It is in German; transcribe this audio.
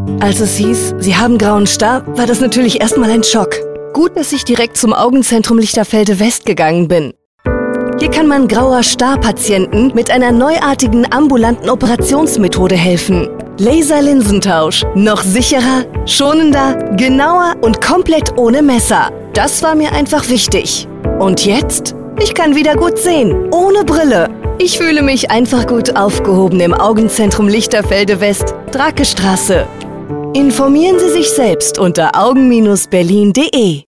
Als es hieß, Sie haben grauen Star, war das natürlich erstmal ein Schock. Gut, dass ich direkt zum Augenzentrum Lichterfelde West gegangen bin. Hier kann man grauer Star-Patienten mit einer neuartigen ambulanten Operationsmethode helfen. Laserlinsentausch. Noch sicherer, schonender, genauer und komplett ohne Messer. Das war mir einfach wichtig. Und jetzt? Ich kann wieder gut sehen, ohne Brille. Ich fühle mich einfach gut aufgehoben im Augenzentrum Lichterfelde West, Drakestraße. Informieren Sie sich selbst unter augen-berlin.de.